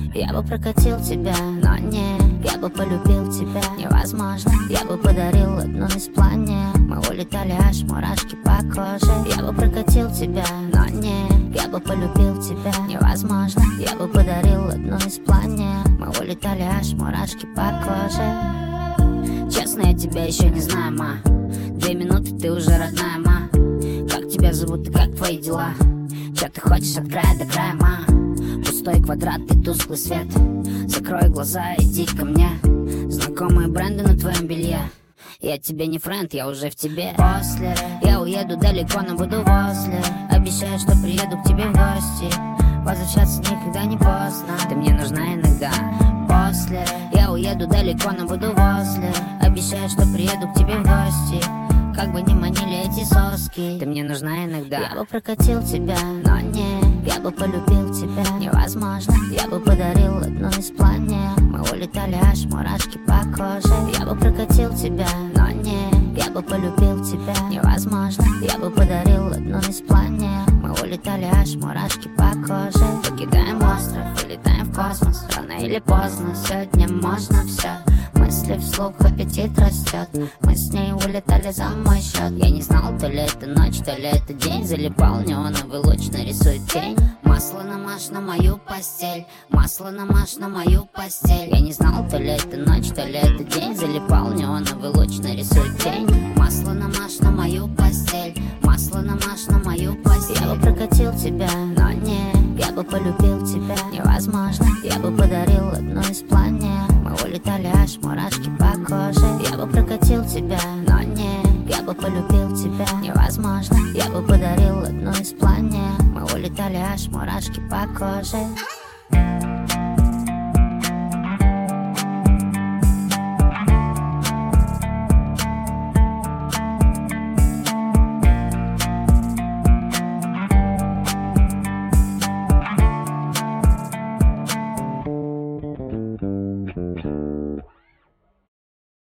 Я бы прокатил тебя, но не, я бы полюбил тебя. Невозможно, я бы подарил одну из планет. Мы улетали аж мурашки по коже. Я бы прокатил тебя, но не, я бы полюбил тебя. Невозможно, я бы подарил одну из планет. Мы улетали аж мурашки по коже. Честно, я тебя еще не знаю, ма. 2 минуты, ты уже родная, ма. Как тебя зовут и как твои дела? Че ты хочешь от края до края, ма? Пустой квадрат и тусклый свет. Закрой глаза, иди ко мне. Знакомые бренды на твоем белье. Я тебе не френд, я уже в тебе. После я уеду далеко, но буду возле. Обещаю, что приеду к тебе в гости. Возвращаться никогда не поздно. Ты мне нужна иногда. После я уеду далеко, но буду возле. Обещаю, что приеду к тебе в гости. Как бы ни манили эти соски, ты мне нужна иногда. Я бы прокатил тебя, но не, я бы полюбил тебя. Невозможно, я бы подарил одну из планет. Мы улетали аж мурашки по коже. Я бы прокатил тебя, но не, я бы полюбил тебя. Невозможно, я бы подарил одну из планет. Мы улетали аж мурашки по коже. Покидаем остров и летаем в космос. Рано или поздно, сегодня можно все. Мысли вслух, аппетит растет. Мы с ней улетали за мой счет. Я не знал, то ли это ночь, то ли это день. Залипал неоновый луч, нарисует тень. Масло намажь на мою постель. Масло намажь на мою постель. Я не знал, то ли это ночь, то ли это день. Залипал неоновый луч, нарисует тень. Масло намажь на мою постель. Масло намажь на мою постель. Я бы прокатил тебя, но не, я бы полюбил тебя. Невозможно, я бы подарил одну из планет. Мы улетали аж мурашки по коже. Я бы прокатил тебя, но не, я бы полюбил тебя. Невозможно, я бы подарил одну из планет. Мы улетали аж мурашки по коже.